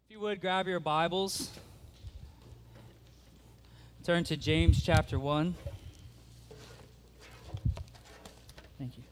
If you would, grab your Bibles. Turn to James chapter 1. Thank you.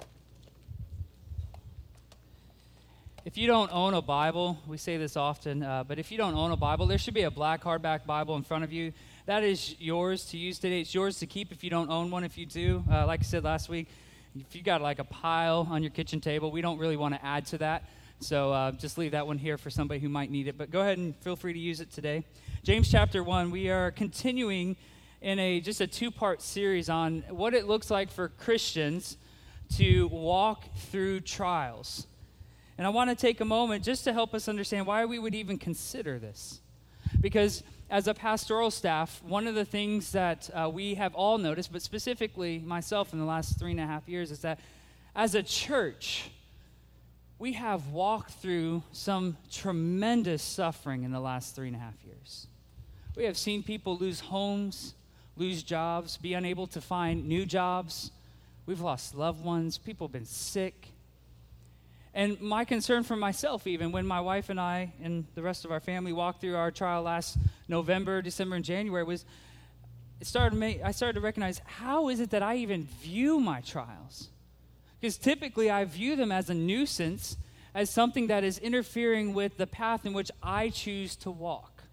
If you don't own a Bible, we say this often, but if you don't own a Bible, there should be a black hardback Bible in front of you. That is yours to use today. It's yours to keep if you don't own one. If you do, like I said last week, if you got like a pile on your kitchen table, we don't really want to add to that. So just leave that one here for somebody who might need it. But go ahead and feel free to use it today. James chapter 1, we are continuing in just a two-part series on what it looks like for Christians to walk through trials. And I want to take a moment just to help us understand why we would even consider this. Because as a pastoral staff, one of the things that we have all noticed, but specifically myself in the last 3.5 years, is that as a church, we have walked through some tremendous suffering in the last 3.5 years. We have seen people lose homes, lose jobs, be unable to find new jobs. We've lost loved ones. People have been sick. And my concern for myself, even when my wife and I and the rest of our family walked through our trial last November, December, and January, was I started to recognize, how is it that I even view my trials? Because typically I view them as a nuisance, as something that is interfering with the path in which I choose to walk.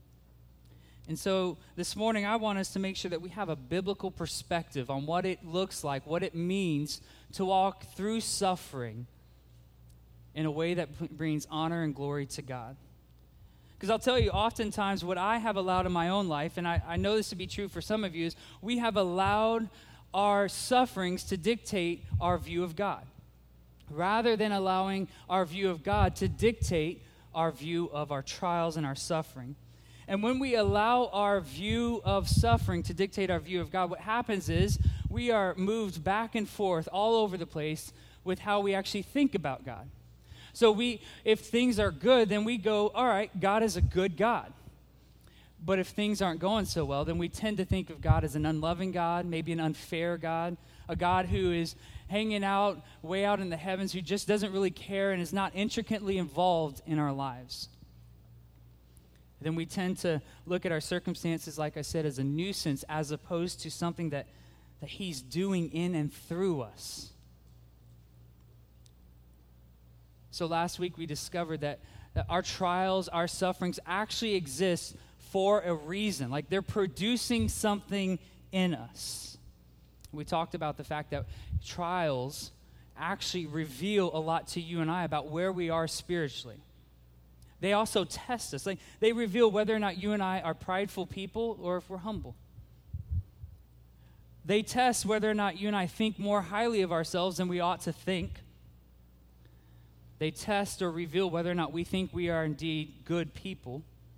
And so this morning I want us to make sure that we have a biblical perspective on what it looks like, what it means to walk through suffering in a way that brings honor and glory to God. Because I'll tell you, oftentimes what I have allowed in my own life, and I know this to be true for some of you, is we have allowed our sufferings to dictate our view of God, rather than allowing our view of God to dictate our view of our trials and our suffering. And when we allow our view of suffering to dictate our view of God, what happens is we are moved back and forth all over the place with how we actually think about God. So if things are good, then we go, all right, God is a good God. But if things aren't going so well, then we tend to think of God as an unloving God, maybe an unfair God, a God who is hanging out way out in the heavens, who just doesn't really care and is not intricately involved in our lives. Then we tend to look at our circumstances, like I said, as a nuisance, as opposed to something that He's doing in and through us. So last week we discovered that our trials, our sufferings actually exist for a reason. Like they're producing something in us. We talked about the fact that trials actually reveal a lot to you and I about where we are spiritually. They also test us. Like they reveal whether or not you and I are prideful people or if we're humble. They test whether or not you and I think more highly of ourselves than we ought to think. They test or reveal whether or not we think we are indeed good people.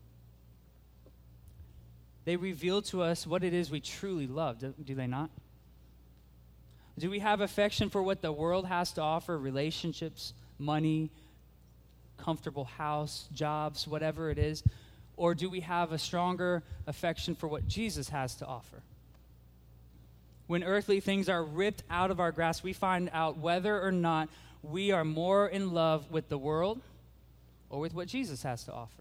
They reveal to us what it is we truly love, do they not? Do we have affection for what the world has to offer, relationships, money, comfortable house, jobs, whatever it is? Or do we have a stronger affection for what Jesus has to offer? When earthly things are ripped out of our grasp, we find out whether or not we are more in love with the world or with what Jesus has to offer.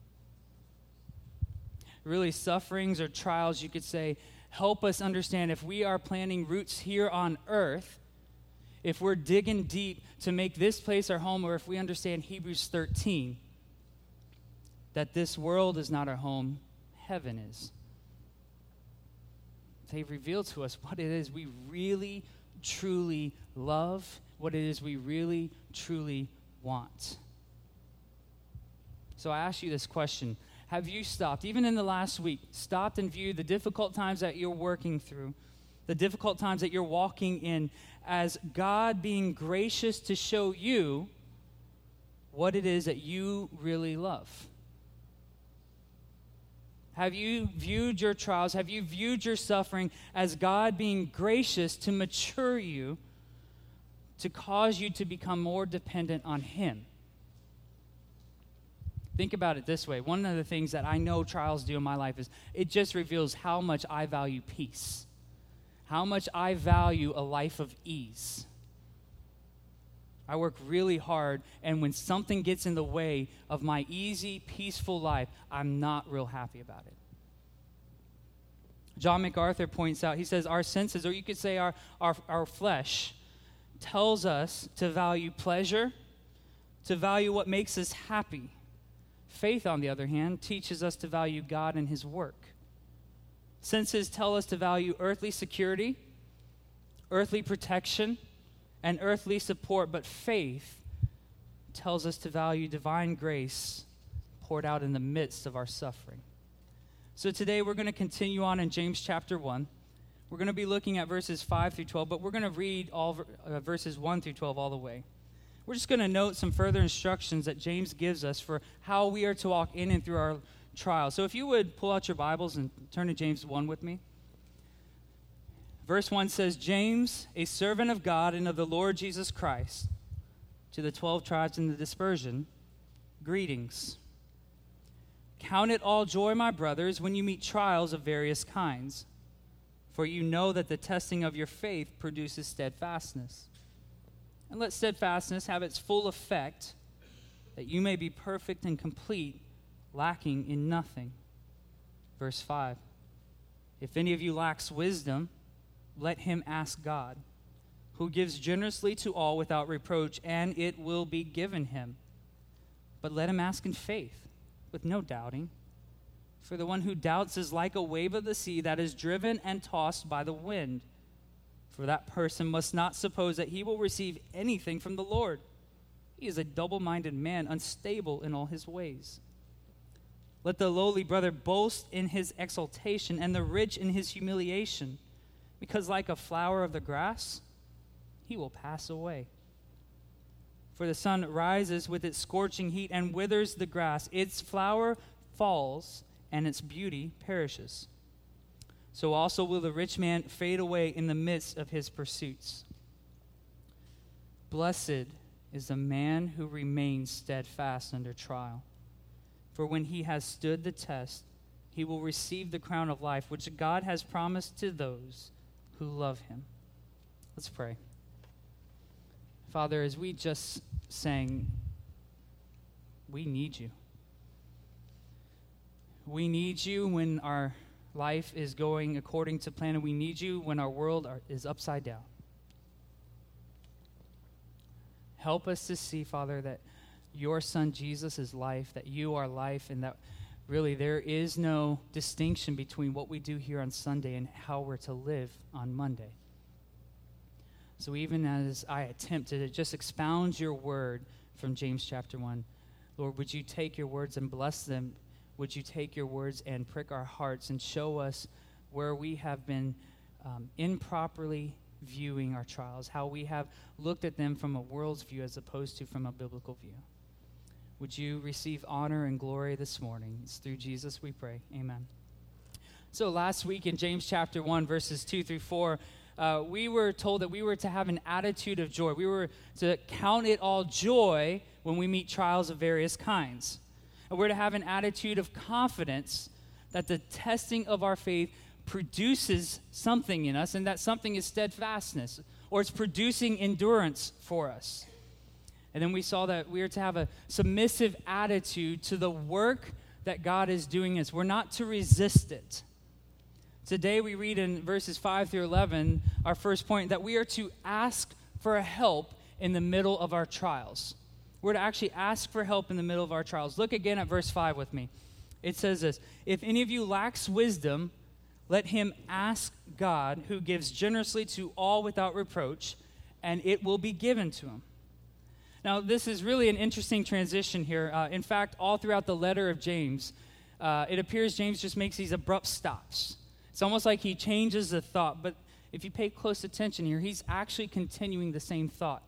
Really, sufferings or trials, you could say, help us understand if we are planting roots here on earth, if we're digging deep to make this place our home, or if we understand Hebrews 13, that this world is not our home, heaven is. They reveal to us what it is we really, truly love, what it is we really, truly want. So I ask you this question. Have you stopped, even in the last week, stopped and viewed the difficult times that you're working through, the difficult times that you're walking in, as God being gracious to show you what it is that you really love? Have you viewed your trials, have you viewed your suffering as God being gracious to mature you, to cause you to become more dependent on Him? Think about it this way. One of the things that I know trials do in my life is it just reveals how much I value peace, how much I value a life of ease. I work really hard, and when something gets in the way of my easy, peaceful life, I'm not real happy about it. John MacArthur points out, he says, our senses, or you could say our flesh, tells us to value pleasure, to value what makes us happy. Faith, on the other hand, teaches us to value God and his work. Senses tell us to value earthly security, earthly protection, and earthly support, but faith tells us to value divine grace poured out in the midst of our suffering. So today we're going to continue on in James chapter 1. We're going to be looking at verses 5 through 12, but we're going to read all verses 1 through 12 all the way. We're just going to note some further instructions that James gives us for how we are to walk in and through our trials. So if you would pull out your Bibles and turn to James 1 with me. Verse 1 says, James, a servant of God and of the Lord Jesus Christ, to the 12 tribes in the dispersion, greetings. Count it all joy, my brothers, when you meet trials of various kinds, for you know that the testing of your faith produces steadfastness. And let steadfastness have its full effect, that you may be perfect and complete, lacking in nothing. Verse 5, if any of you lacks wisdom, let him ask God, who gives generously to all without reproach, and it will be given him. But let him ask in faith, with no doubting. For the one who doubts is like a wave of the sea that is driven and tossed by the wind. For that person must not suppose that he will receive anything from the Lord. He is a double-minded man, unstable in all his ways. Let the lowly brother boast in his exaltation, and the rich in his humiliation, because like a flower of the grass, he will pass away. For the sun rises with its scorching heat and withers the grass. Its flower falls, and its beauty perishes. So also will the rich man fade away in the midst of his pursuits. Blessed is the man who remains steadfast under trial. For when he has stood the test, he will receive the crown of life, which God has promised to those who love him. Let's pray. Father, as we just sang, we need you. We need you when our life is going according to plan, and we need you when our world is upside down. Help us to see, Father, that your Son Jesus is life, that you are life, and that really there is no distinction between what we do here on Sunday and how we're to live on Monday. So even as I attempt to just expound your word from James chapter 1, Lord, would you take your words and bless them? Would you take your words and prick our hearts and show us where we have been improperly viewing our trials, how we have looked at them from a world's view as opposed to from a biblical view. Would you receive honor and glory this morning? It's through Jesus we pray. Amen. So last week in James chapter 1, verses 2 through 4, we were told that we were to have an attitude of joy. We were to count it all joy when we meet trials of various kinds. And we're to have an attitude of confidence that the testing of our faith produces something in us, and that something is steadfastness, or it's producing endurance for us. And then we saw that we are to have a submissive attitude to the work that God is doing in us. We're not to resist it. Today we read in verses 5 through 11, our first point, that we are to ask for help in the middle of our trials. We're to actually ask for help in the middle of our trials. Look again at verse 5 with me. It says this, if any of you lacks wisdom, let him ask God, who gives generously to all without reproach, and it will be given to him. Now, this is really an interesting transition here. In fact, all throughout the letter of James, it appears James just makes these abrupt stops. It's almost like he changes the thought, but if you pay close attention here, he's actually continuing the same thought.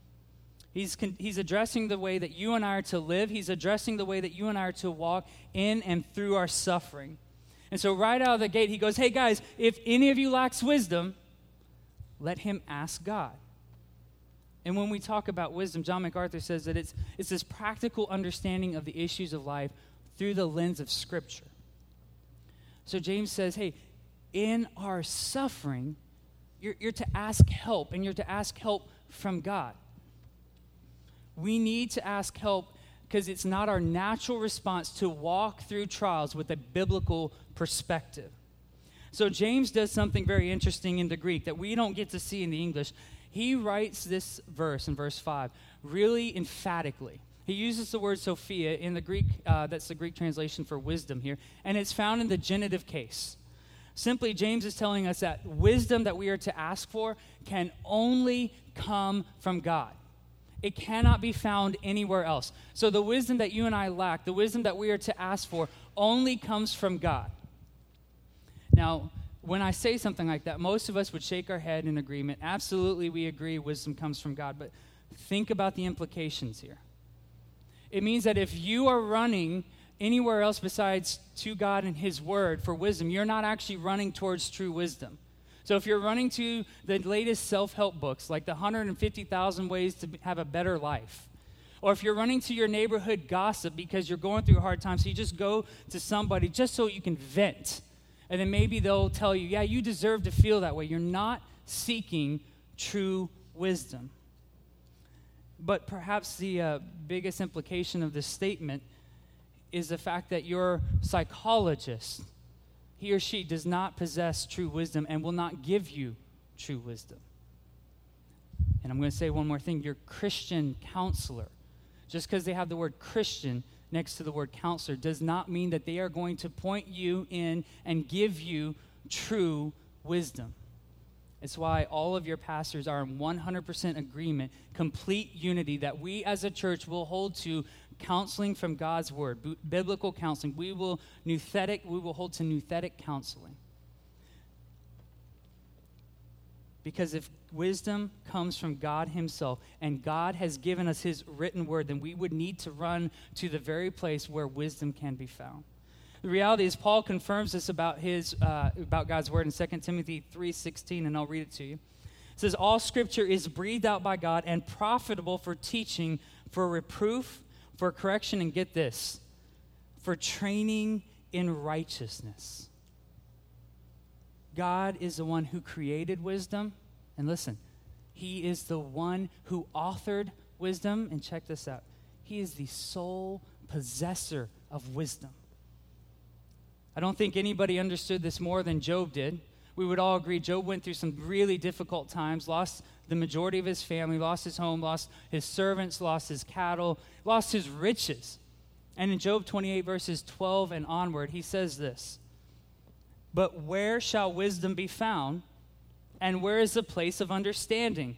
He's addressing the way that you and I are to live. He's addressing the way that you and I are to walk in and through our suffering. And so right out of the gate, he goes, hey guys, if any of you lacks wisdom, let him ask God. And when we talk about wisdom, John MacArthur says that it's this practical understanding of the issues of life through the lens of Scripture. So James says, hey, in our suffering, you're to ask help, and you're to ask help from God. We need to ask help because it's not our natural response to walk through trials with a biblical perspective. So James does something very interesting in the Greek that we don't get to see in the English. He writes this verse in verse 5 really emphatically. He uses the word Sophia in the Greek, that's the Greek translation for wisdom here, and it's found in the genitive case. Simply, James is telling us that wisdom that we are to ask for can only come from God. It cannot be found anywhere else. So the wisdom that you and I lack, the wisdom that we are to ask for, only comes from God. Now, when I say something like that, most of us would shake our head in agreement. Absolutely, we agree wisdom comes from God, but think about the implications here. It means that if you are running anywhere else besides to God and His Word for wisdom, you're not actually running towards true wisdom. So if you're running to the latest self-help books, like the 150,000 Ways to Have a Better Life, or if you're running to your neighborhood gossip because you're going through a hard time, so you just go to somebody just so you can vent, and then maybe they'll tell you, yeah, you deserve to feel that way. You're not seeking true wisdom. But perhaps the biggest implication of this statement is the fact that your psychologist, he or she does not possess true wisdom and will not give you true wisdom. And I'm going to say one more thing. Your Christian counselor, just because they have the word Christian next to the word counselor, does not mean that they are going to point you in and give you true wisdom. It's why all of your pastors are in 100% agreement, complete unity, that we as a church will hold to counseling from God's word, biblical counseling. We will hold to nouthetic counseling. Because if wisdom comes from God Himself, and God has given us His written word, then we would need to run to the very place where wisdom can be found. The reality is, Paul confirms this about God's word in 2 Timothy 3:16, and I'll read it to you. It says, all Scripture is breathed out by God and profitable for teaching, for reproof, for correction, and get this, for training in righteousness. God is the one who created wisdom, and listen, He is the one who authored wisdom, and check this out. He is the sole possessor of wisdom. I don't think anybody understood this more than Job did. We would all agree Job went through some really difficult times, lost the majority of his family, lost his home, lost his servants, lost his cattle, lost his riches. And in Job 28, verses 12 and onward, he says this, but where shall wisdom be found, and where is the place of understanding?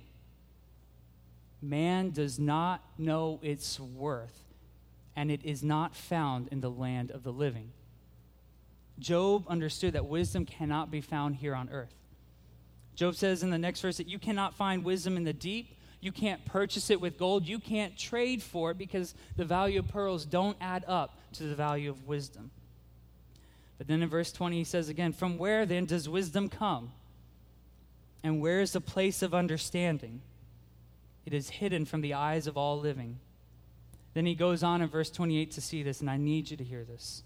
Man does not know its worth, and it is not found in the land of the living. Job understood that wisdom cannot be found here on earth. Job says in the next verse that you cannot find wisdom in the deep. You can't purchase it with gold. You can't trade for it because the value of pearls don't add up to the value of wisdom. But then in verse 20 he says again, from where then does wisdom come? And where is the place of understanding? It is hidden from the eyes of all living. Then he goes on in verse 28 to see this, and I need you to hear this.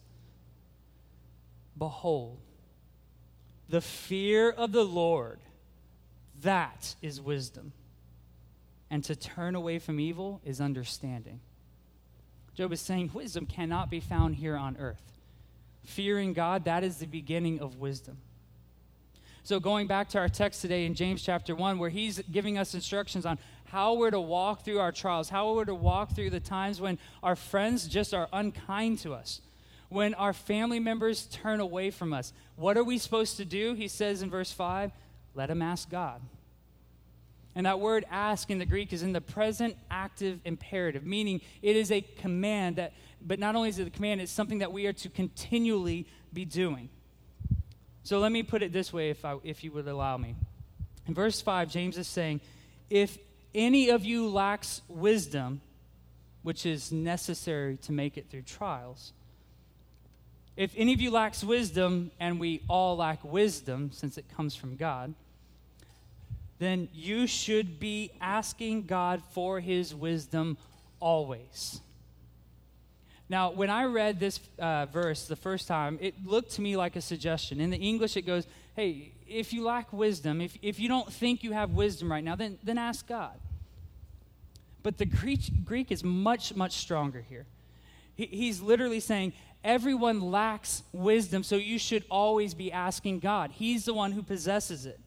Behold, the fear of the Lord, that is wisdom. And to turn away from evil is understanding. Job is saying wisdom cannot be found here on earth. Fearing God, that is the beginning of wisdom. So going back to our text today in James chapter 1, where he's giving us instructions on how we're to walk through our trials, how we're to walk through the times when our friends just are unkind to us, when our family members turn away from us. What are we supposed to do? He says in verse 5, let them ask God. And that word ask in the Greek is in the present active imperative, meaning it is a command that, but not only is it a command, it's something that we are to continually be doing. So let me put it this way, if you would allow me. In verse 5, James is saying, if any of you lacks wisdom, which is necessary to make it through trials, if any of you lacks wisdom, and we all lack wisdom since it comes from God, then you should be asking God for His wisdom always. Now, when I read this verse the first time, it looked to me like a suggestion. In the English, it goes, hey, if you lack wisdom, if you don't think you have wisdom right now, then ask God. But the Greek is much, much stronger here. He's literally saying, everyone lacks wisdom, so you should always be asking God. He's the one who possesses it.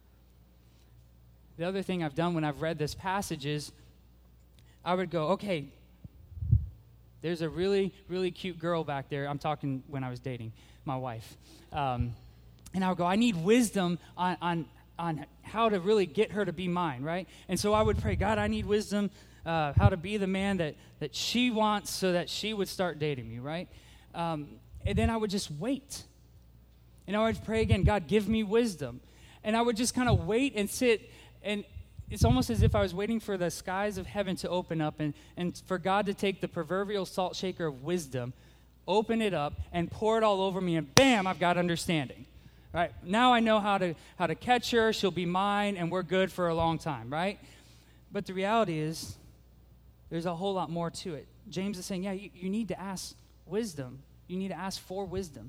The other thing I've done when I've read this passage is I would go, okay, there's a really, really cute girl back there. I'm talking when I was dating my wife. And I would go, I need wisdom on how to really get her to be mine, right? And so I would pray, God, I need wisdom how to be the man that she wants so that she would start dating me, right? And then I would just wait. And I would pray again, God, give me wisdom. And I would just kind of wait and sit, and it's almost as if I was waiting for the skies of heaven to open up and for God to take the proverbial salt shaker of wisdom, open it up, and pour it all over me, and bam, I've got understanding. Right? Now I know how to catch her, she'll be mine, and we're good for a long time, right? But the reality is, there's a whole lot more to it. James is saying, yeah, you need to ask wisdom. You need to ask for wisdom.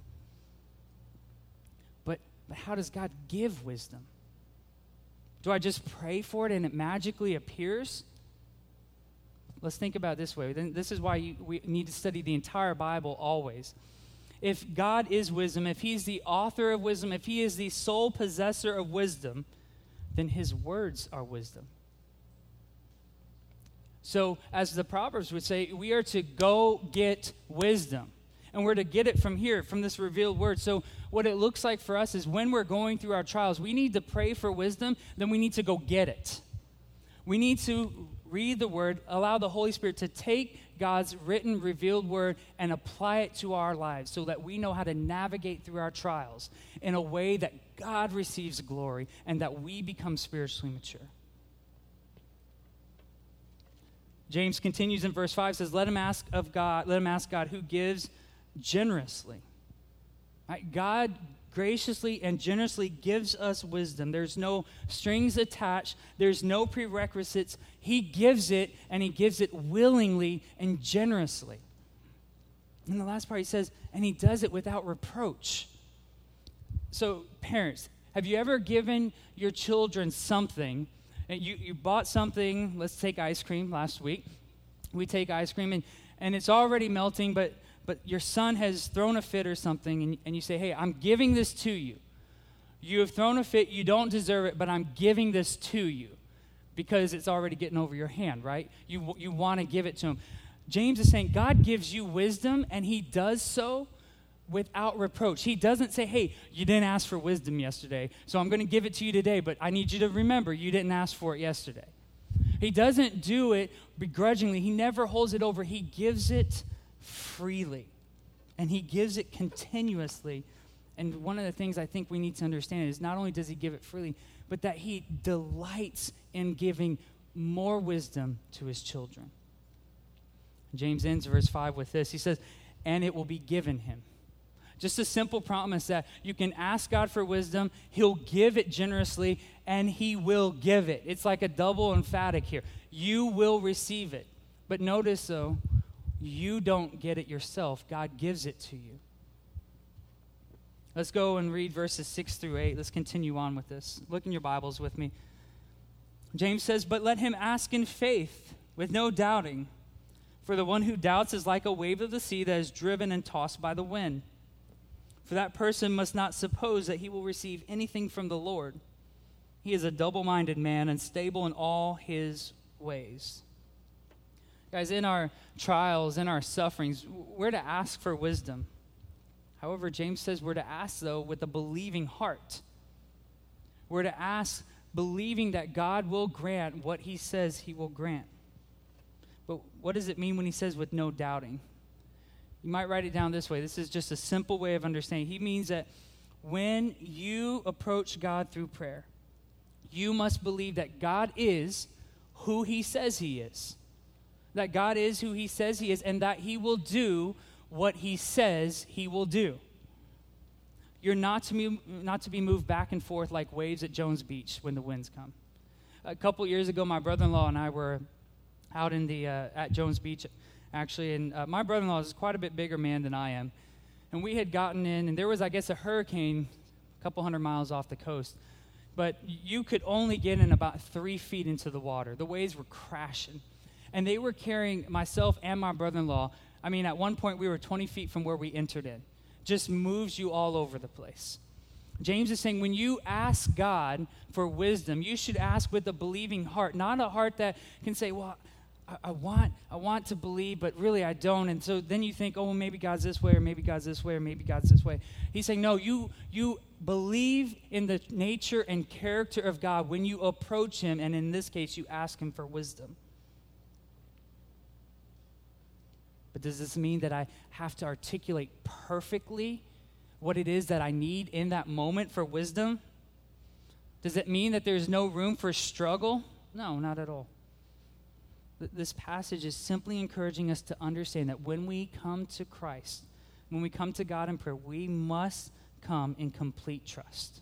But how does God give wisdom? Do I just pray for it and it magically appears? Let's think about it this way. Then this is why we need to study the entire Bible always. If God is wisdom, if he's the author of wisdom, if he is the sole possessor of wisdom, then his words are wisdom. So, as the Proverbs would say, we are to go get wisdom. And we're to get it from here, from this revealed word. So, what it looks like for us is when we're going through our trials, we need to pray for wisdom, then we need to go get it. We need to read the word, allow the Holy Spirit to take God's written, revealed word and apply it to our lives so that we know how to navigate through our trials in a way that God receives glory and that we become spiritually mature. James continues in verse 5, says, let him ask God who gives generously. Right? God graciously and generously gives us wisdom. There's no strings attached. There's no prerequisites. He gives it, and he gives it willingly and generously. In the last part, he says, and he does it without reproach. So, parents, have you ever given your children something? And you bought something, let's take ice cream last week. We take ice cream, and it's already melting, but your son has thrown a fit or something, and you say, hey, I'm giving this to you. You have thrown a fit, you don't deserve it, but I'm giving this to you because it's already getting over your hand, right? You want to give it to him. James is saying God gives you wisdom, and he does so without reproach. He doesn't say, hey, you didn't ask for wisdom yesterday, so I'm going to give it to you today, but I need you to remember you didn't ask for it yesterday. He doesn't do it begrudgingly. He never holds it over. He gives it freely, and he gives it continuously. And one of the things I think we need to understand is not only does he give it freely, but that he delights in giving more wisdom to his children. James ends verse 5 with this. He says, and it will be given him. Just a simple promise that you can ask God for wisdom, he'll give it generously, and he will give it. It's like a double emphatic here. You will receive it. But notice, though, you don't get it yourself. God gives it to you. Let's go and read verses 6 through 8. Let's continue on with this. Look in your Bibles with me. James says, but let him ask in faith with no doubting. For the one who doubts is like a wave of the sea that is driven and tossed by the wind. For that person must not suppose that he will receive anything from the Lord. He is a double-minded man, unstable in all his ways. Guys, in our trials, in our sufferings, we're to ask for wisdom. However, James says we're to ask, though, with a believing heart. We're to ask believing that God will grant what he says he will grant. But what does it mean when he says with no doubting? You might write it down this way. This is just a simple way of understanding. He means that when you approach God through prayer, you must believe that God is who he says he is. That God is who he says he is, and that he will do what he says he will do. You're not to be moved back and forth like waves at Jones Beach when the winds come. A couple years ago, my brother-in-law and I were out in the at Jones Beach, actually, and my brother-in-law is quite a bit bigger man than I am. And we had gotten in, and there was, I guess, a hurricane a couple hundred miles off the coast. But you could only get in about 3 feet into the water. The waves were crashing. And they were carrying myself and my brother-in-law. I mean, at one point, we were 20 feet from where we entered in. Just moves you all over the place. James is saying when you ask God for wisdom, you should ask with a believing heart, not a heart that can say, well, I want to believe, but really I don't. And so then you think, oh, well, maybe God's this way, or maybe God's this way, or maybe God's this way. He's saying, no, you believe in the nature and character of God when you approach him, and in this case, you ask him for wisdom. But does this mean that I have to articulate perfectly what it is that I need in that moment for wisdom? Does it mean that there's no room for struggle? No, not at all. This passage is simply encouraging us to understand that when we come to Christ, when we come to God in prayer, we must come in complete trust.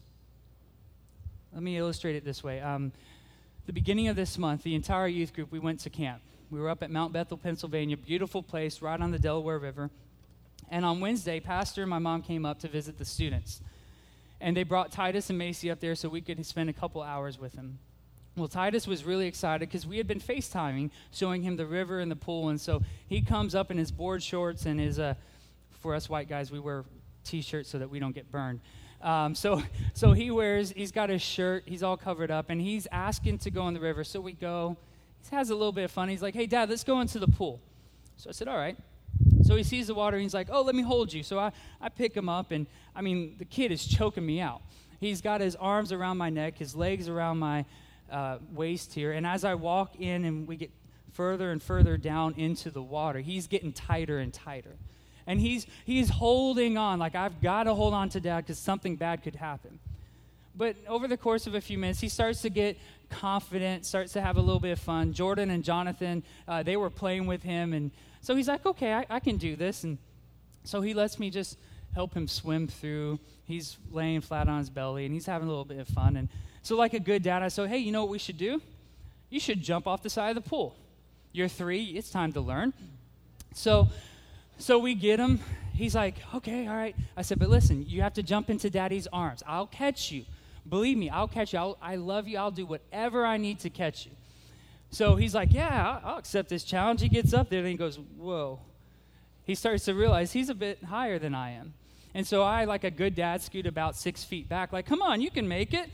Let me illustrate it this way. The beginning of this month, the entire youth group, we went to camp. We were up at Mount Bethel, Pennsylvania, beautiful place right on the Delaware River. And on Wednesday, Pastor and my mom came up to visit the students. And they brought Titus and Macy up there so we could spend a couple hours with them. Well, Titus was really excited because we had been FaceTiming, showing him the river and the pool. And so he comes up in his board shorts and his, for us white guys, we wear T-shirts so that we don't get burned. So he's got his shirt, he's all covered up, and he's asking to go in the river. So we go. He has a little bit of fun. He's like, hey, Dad, let's go into the pool. So I said, all right. So he sees the water, and he's like, oh, let me hold you. So I pick him up, and, I mean, the kid is choking me out. He's got his arms around my neck, his legs around my waist here, and as I walk in and we get further and further down into the water, he's getting tighter and tighter. And he's holding on, like I've got to hold on to Dad because something bad could happen. But over the course of a few minutes, he starts to get confident, starts to have a little bit of fun. Jordan and Jonathan, they were playing with him, and so he's like, okay, I can do this. And so he lets me just help him swim through. He's laying flat on his belly, and he's having a little bit of fun. And so like a good dad, I said, hey, you know what we should do? You should jump off the side of the pool. You're 3, it's time to learn. So we get him. He's like, okay, all right. I said, but listen, you have to jump into Daddy's arms. I'll catch you. Believe me, I'll catch you. I love you. I'll do whatever I need to catch you. So he's like, yeah, I'll accept this challenge. He gets up there, and he goes, whoa. He starts to realize he's a bit higher than I am. And so I, like a good dad, scoot about 6 feet back, like, come on, you can make it.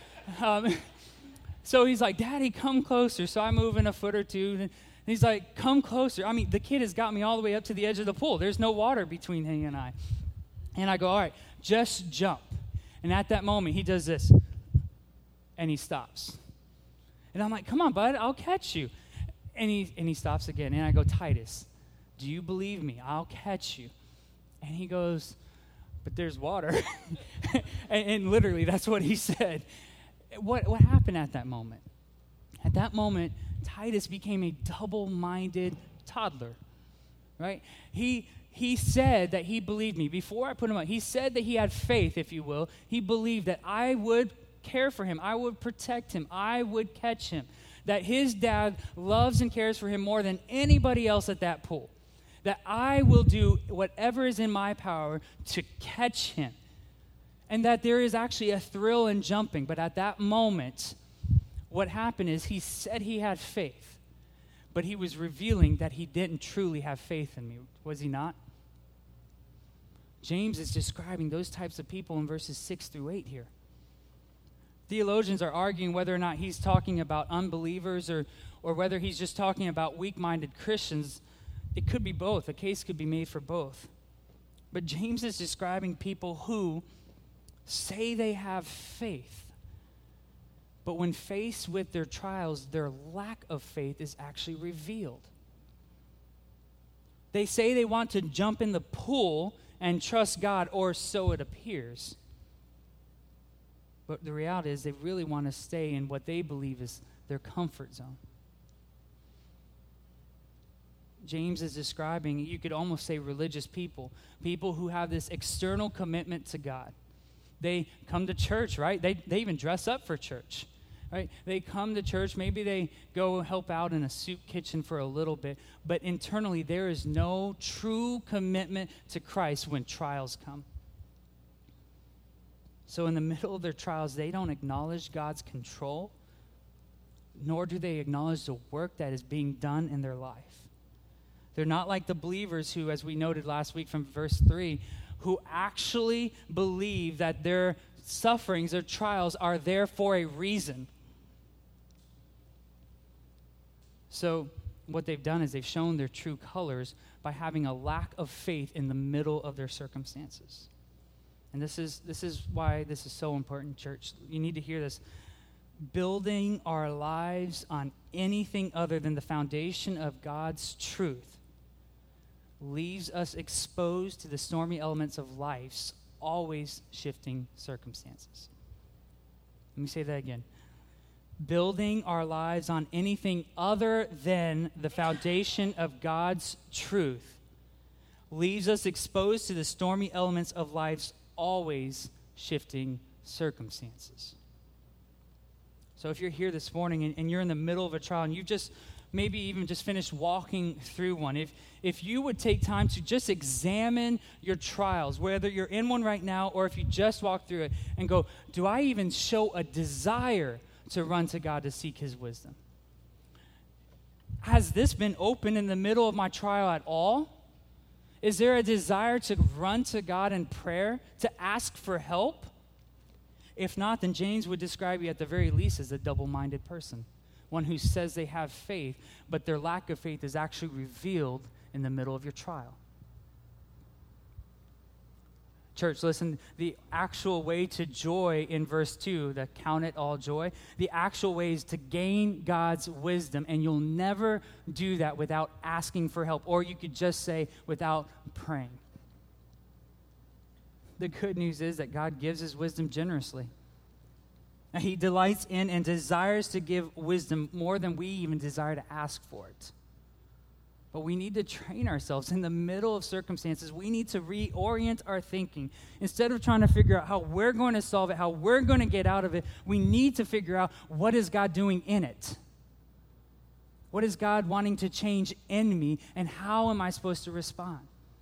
So he's like, Daddy, come closer. So I move in a foot or two, and he's like, come closer. I mean, the kid has got me all the way up to the edge of the pool. There's no water between he and I. And I go, all right, just jump. And at that moment, he does this, and he stops. And I'm like, come on, bud, I'll catch you. And he stops again. And I go, Titus, do you believe me? I'll catch you. And he goes, but there's water. and literally, that's what he said. What happened at that moment? At that moment, Titus became a double-minded toddler, right? He said that he believed me. Before I put him up, he said that he had faith, if you will. He believed that I would care for him. I would protect him. I would catch him. That his dad loves and cares for him more than anybody else at that pool. That I will do whatever is in my power to catch him. And that there is actually a thrill in jumping. But at that moment, what happened is he said he had faith. But he was revealing that he didn't truly have faith in me. Was he not? James is describing those types of people in verses 6 through 8 here. Theologians are arguing whether or not he's talking about unbelievers or whether he's just talking about weak-minded Christians. It could be both. A case could be made for both. But James is describing people who say they have faith, but when faced with their trials, their lack of faith is actually revealed. They say they want to jump in the pool and trust God, or so it appears. But the reality is they really want to stay in what they believe is their comfort zone. James is describing, you could almost say, religious people who have this external commitment to God. They come to church, right? They even dress up for church, right? They come to church. Maybe they go help out in a soup kitchen for a little bit. But internally, there is no true commitment to Christ when trials come. So in the middle of their trials, they don't acknowledge God's control. nor do they acknowledge the work that is being done in their life. They're not like the believers who, as we noted last week from verse 3, who actually believe that their sufferings, their trials are there for a reason. So what they've done is they've shown their true colors by having a lack of faith in the middle of their circumstances. And this is why this is so important, church. You need to hear this. Building our lives on anything other than the foundation of God's truth leaves us exposed to the stormy elements of life's always shifting circumstances. Let me say that again. Building our lives on anything other than the foundation of God's truth leaves us exposed to the stormy elements of life's always shifting circumstances. So if you're here this morning and you're in the middle of a trial and you've just maybe even just finished walking through one, if you would take time to just examine your trials, whether you're in one right now or if you just walked through it, and go, do I even show a desire to run to God to seek his wisdom? Has this been open in the middle of my trial at all? Is there a desire to run to God in prayer, to ask for help? If not, then James would describe you at the very least as a double-minded person, one who says they have faith, but their lack of faith is actually revealed in the middle of your trial. Church, listen, the actual way to joy in verse 2, the count it all joy, the actual way is to gain God's wisdom, and you'll never do that without asking for help, or you could just say without praying. The good news is that God gives his wisdom generously. He delights in and desires to give wisdom more than we even desire to ask for it. But we need to train ourselves in the middle of circumstances. We need to reorient our thinking. Instead of trying to figure out how we're going to solve it, how we're going to get out of it, we need to figure out what is God doing in it. What is God wanting to change in me, and how am I supposed to respond?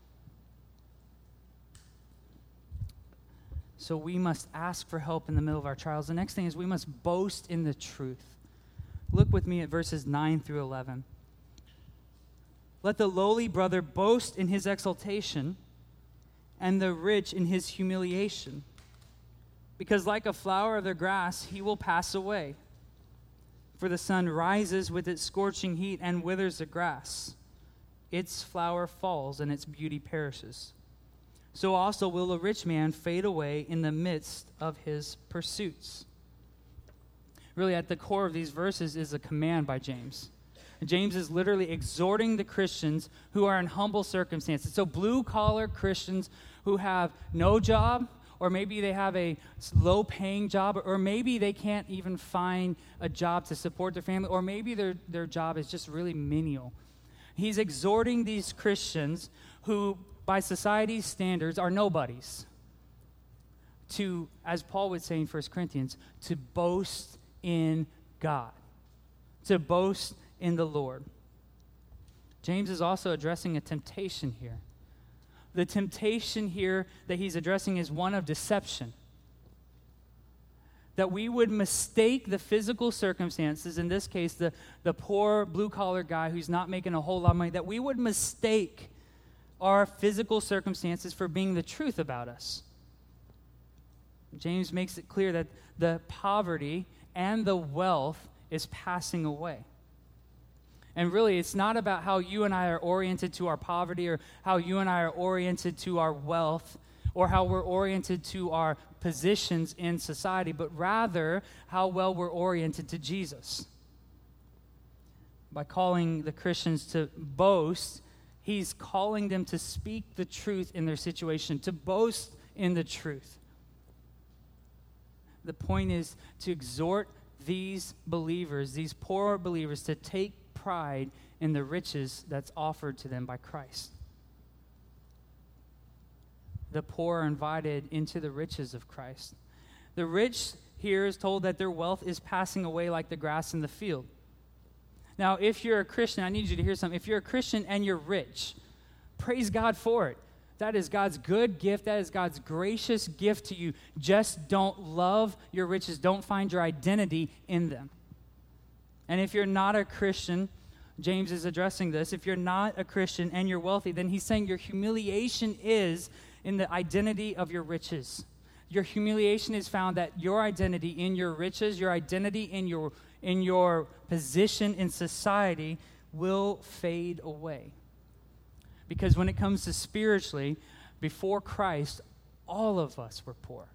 So we must ask for help in the middle of our trials. The next thing is we must boast in the truth. Look with me at verses 9 through 11. Let the lowly brother boast in his exaltation, and the rich in his humiliation. Because like a flower of the grass, he will pass away. For the sun rises with its scorching heat and withers the grass. Its flower falls, and its beauty perishes. So also will a rich man fade away in the midst of his pursuits. Really, at the core of these verses is a command by James. James is literally exhorting the Christians who are in humble circumstances. So blue-collar Christians who have no job, or maybe they have a low-paying job, or maybe they can't even find a job to support their family, or maybe their job is just really menial. He's exhorting these Christians who, by society's standards, are nobodies, to, as Paul would say in 1 Corinthians, to boast in God, to boast in the Lord. James is also addressing a temptation here. The temptation here that he's addressing is one of deception. That we would mistake the physical circumstances, in this case, the poor blue-collar guy who's not making a whole lot of money, that we would mistake our physical circumstances for being the truth about us. James makes it clear that the poverty and the wealth is passing away. And really, it's not about how you and I are oriented to our poverty, or how you and I are oriented to our wealth, or how we're oriented to our positions in society, but rather how well we're oriented to Jesus. By calling the Christians to boast, he's calling them to speak the truth in their situation, to boast in the truth. The point is to exhort these believers, these poor believers, to take pride in the riches that's offered to them by Christ. The poor are invited into the riches of Christ. The rich here is told that their wealth is passing away like the grass in the field. Now, if you're a Christian, I need you to hear something. If you're a Christian and you're rich, praise God for it. That is God's good gift. That is God's gracious gift to you. Just don't love your riches. Don't find your identity in them. And if you're not a Christian, James is addressing this. If you're not a Christian and you're wealthy, then he's saying your humiliation is in the identity of your riches. Your humiliation is found that your identity in your riches, your identity in your position in society will fade away. Because when it comes to spiritually, before Christ, all of us were poor.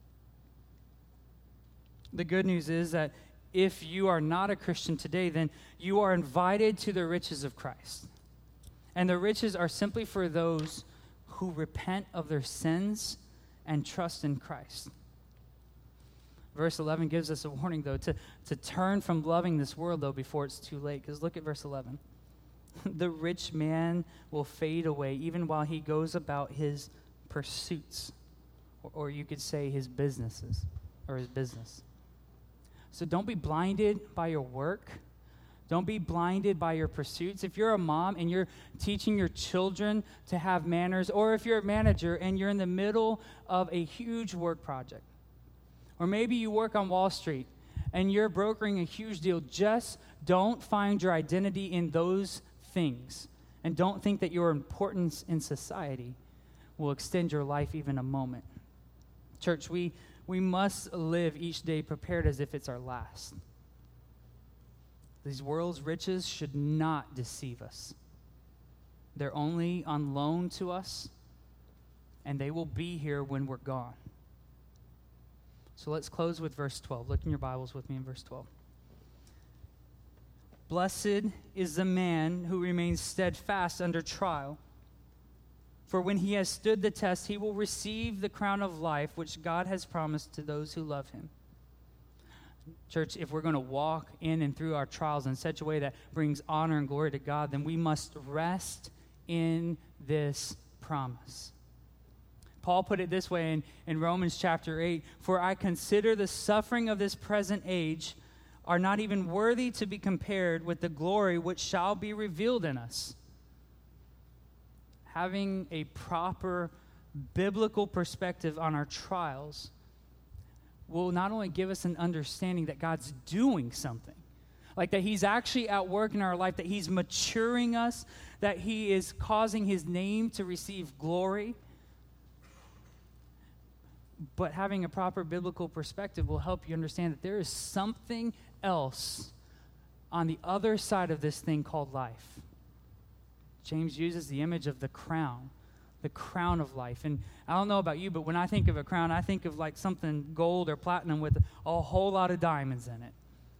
The good news is that if you are not a Christian today, then you are invited to the riches of Christ. And the riches are simply for those who repent of their sins and trust in Christ. Verse 11 gives us a warning, though, to turn from loving this world, though, before it's too late. Because look at verse 11. The rich man will fade away even while he goes about his pursuits, or you could say his businesses, or his business. So don't be blinded by your work. Don't be blinded by your pursuits. If you're a mom and you're teaching your children to have manners, or if you're a manager and you're in the middle of a huge work project, or maybe you work on Wall Street and you're brokering a huge deal, just don't find your identity in those things, and don't think that your importance in society will extend your life even a moment. Church, we must live each day prepared as if it's our last. These world's riches should not deceive us. They're only on loan to us, and they will be here when we're gone. So let's close with verse 12. Look in your Bibles with me in verse 12. Blessed is the man who remains steadfast under trial. For when he has stood the test, he will receive the crown of life which God has promised to those who love him. Church, if we're going to walk in and through our trials in such a way that brings honor and glory to God, then we must rest in this promise. Paul put it this way in Romans chapter 8, "For I consider the suffering of this present age are not even worthy to be compared with the glory which shall be revealed in us." Having a proper biblical perspective on our trials will not only give us an understanding that God's doing something, like that he's actually at work in our life, that he's maturing us, that he is causing his name to receive glory, but having a proper biblical perspective will help you understand that there is something else on the other side of this thing called life. James uses the image of the crown of life. And I don't know about you, but when I think of a crown, I think of like something gold or platinum with a whole lot of diamonds in it.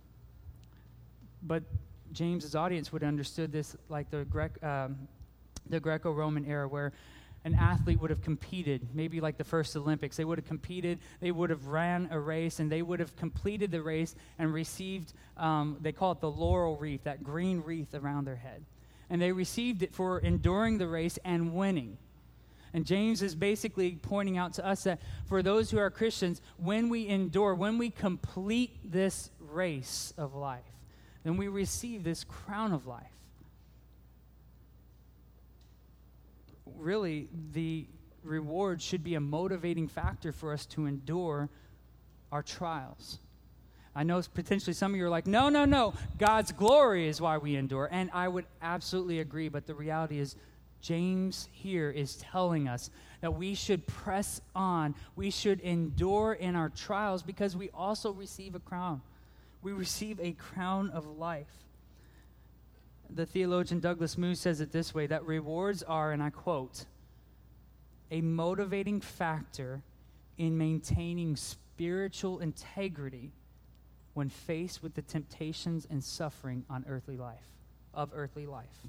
But James's audience would have understood this like the Greco-Roman era, where an athlete would have competed, maybe like the first Olympics. They would have competed, they would have ran a race, and they would have completed the race and received, they call it the laurel wreath, that green wreath around their head. And they received it for enduring the race and winning. And James is basically pointing out to us that for those who are Christians, when we endure, when we complete this race of life, then we receive this crown of life. Really, the reward should be a motivating factor for us to endure our trials. I know potentially some of you are like, no, God's glory is why we endure. And I would absolutely agree, but the reality is James here is telling us that we should press on. We should endure in our trials because we also receive a crown. We receive a crown of life. The theologian Douglas Moo says it this way, that rewards are, and I quote, a motivating factor in maintaining spiritual integrity when faced with the temptations and suffering of earthly life.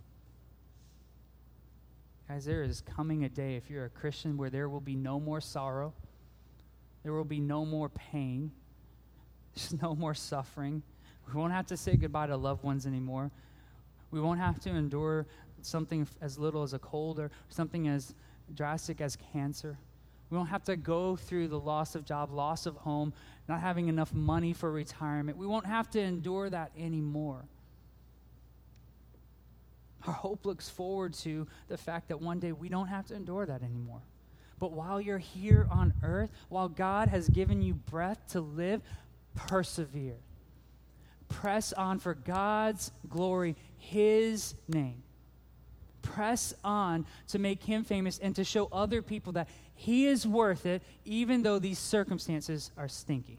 Guys, there is coming a day, if you're a Christian, where there will be no more sorrow, there will be no more pain, there's no more suffering. We won't have to say goodbye to loved ones anymore. We won't have to endure something as little as a cold or something as drastic as cancer. We won't have to go through the loss of job, loss of home, not having enough money for retirement. We won't have to endure that anymore. Our hope looks forward to the fact that one day we don't have to endure that anymore. But while you're here on earth, while God has given you breath to live, persevere. press on for God's glory, his name. Press on to make him famous and to show other people that he is worth it, even though these circumstances are stinky.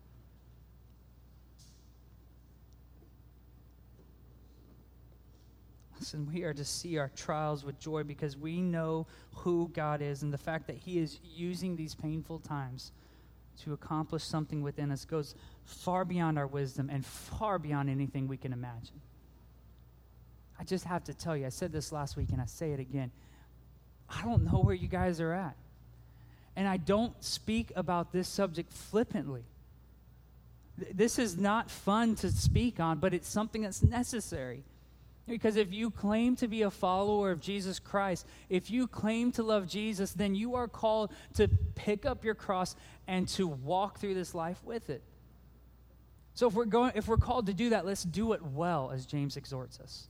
Listen, we are to see our trials with joy because we know who God is, and the fact that he is using these painful times to accomplish something within us goes far beyond our wisdom and far beyond anything we can imagine. I just have to tell you, I said this last week and I say it again. I don't know where you guys are at. And I don't speak about this subject flippantly. This is not fun to speak on, but it's something that's necessary. Because if you claim to be a follower of Jesus Christ, if you claim to love Jesus, then you are called to pick up your cross and to walk through this life with it. So if we're called to do that, let's do it well, as James exhorts us.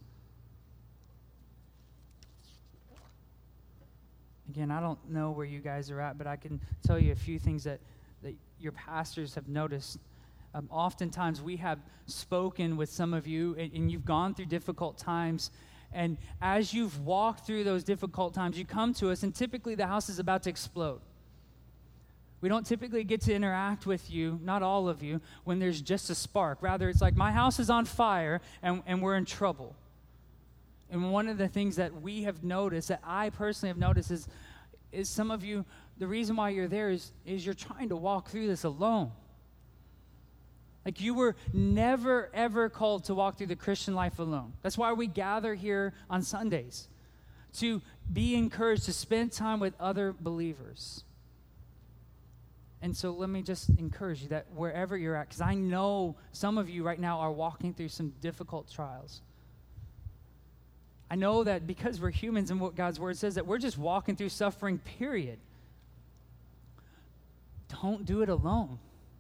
Again, I don't know where you guys are at, but I can tell you a few things that your pastors have noticed. Oftentimes we have spoken with some of you, and you've gone through difficult times. And as you've walked through those difficult times, you come to us, and typically the house is about to explode. We don't typically get to interact with you, not all of you, when there's just a spark. Rather, it's like, my house is on fire, and we're in trouble. And one of the things that we have noticed, that I personally have noticed, is some of you, the reason why you're there is you're trying to walk through this alone. Like, you were never, ever called to walk through the Christian life alone. That's why we gather here on Sundays, to be encouraged, to spend time with other believers. And so let me just encourage you that wherever you're at, because I know some of you right now are walking through some difficult trials. I know that because we're humans and what God's word says, that we're just walking through suffering, period. Don't do it alone.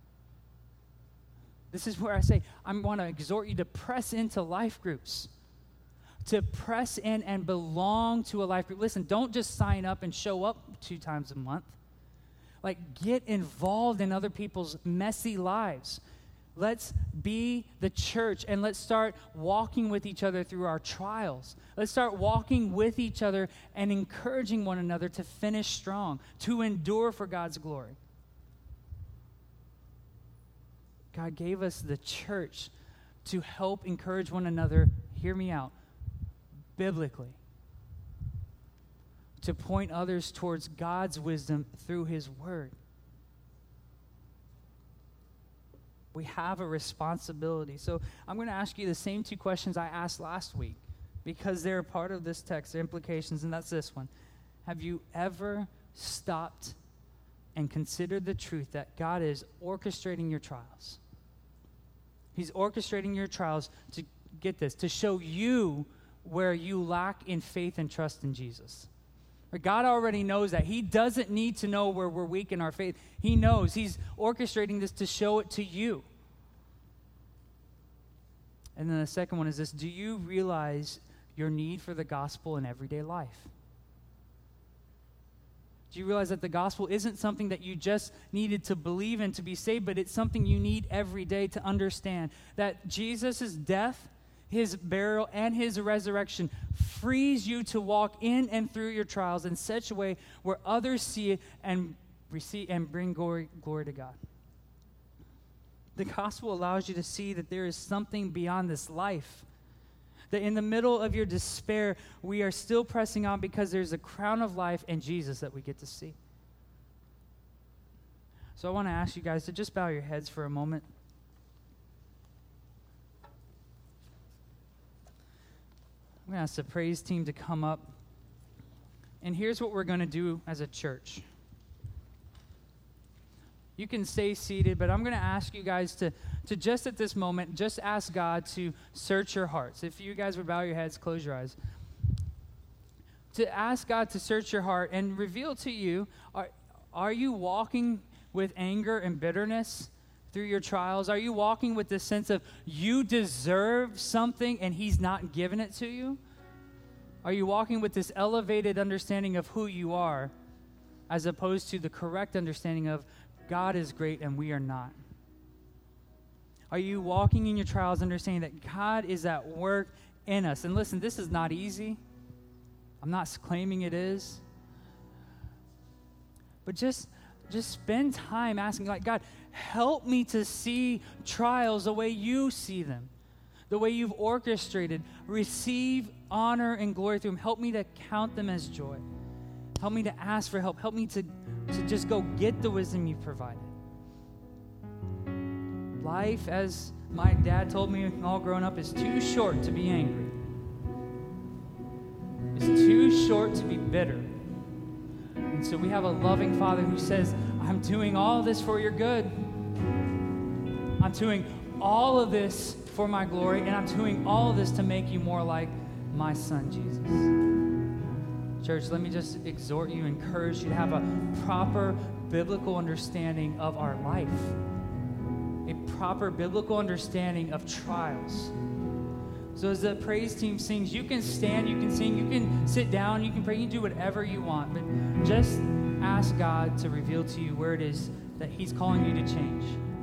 This is where I say, I want to exhort you to press into life groups, to press in and belong to a life group. Listen, don't just sign up and show up 2 times a month. Like, get involved in other people's messy lives. Let's be the church, and let's start walking with each other through our trials. Let's start walking with each other and encouraging one another to finish strong, to endure for God's glory. God gave us the church to help encourage one another, hear me out, biblically. To point others towards God's wisdom through his word. We have a responsibility. So I'm going to ask you the same 2 questions I asked last week, because they're a part of this text, the implications, and that's this one. Have you ever stopped and considered the truth that God is orchestrating your trials? He's orchestrating your trials to, get this, to show you where you lack in faith and trust in Jesus. But God already knows that. He doesn't need to know where we're weak in our faith. He knows. He's orchestrating this to show it to you. And then the second one is this: do you realize your need for the gospel in everyday life? Do you realize that the gospel isn't something that you just needed to believe in to be saved, but it's something you need every day to understand that Jesus' death, his burial, and his resurrection frees you to walk in and through your trials in such a way where others see it and receive and bring glory to God. The gospel allows you to see that there is something beyond this life. That in the middle of your despair, we are still pressing on because there's a crown of life in Jesus that we get to see. So I want to ask you guys to just bow your heads for a moment. I'm going to ask the praise team to come up. And here's what we're going to do as a church. You can stay seated, but I'm going to ask you guys to just at this moment, just ask God to search your hearts. If you guys would bow your heads, close your eyes. To ask God to search your heart and reveal to you, are you walking with anger and bitterness through your trials? Are you walking with this sense of you deserve something and he's not giving it to you? Are you walking with this elevated understanding of who you are as opposed to the correct understanding of God is great and we are not? Are you walking in your trials, understanding that God is at work in us? And listen, this is not easy. I'm not claiming it is. But just spend time asking, like, God, help me to see trials the way you see them, the way you've orchestrated. Receive honor and glory through them. Help me to count them as joy. Help me to ask for help. Help me to just go get the wisdom you've provided. Life, as my dad told me all growing up, is too short to be angry. It's too short to be bitter. And so we have a loving Father who says, I'm doing all of this for your good. I'm doing all of this for my glory, and I'm doing all of this to make you more like my son, Jesus. Church, let me just exhort you, encourage you to have a proper biblical understanding of our life, a proper biblical understanding of trials. So as the praise team sings, you can stand, you can sing, you can sit down, you can pray, you can do whatever you want, but just ask God to reveal to you where it is that he's calling you to change.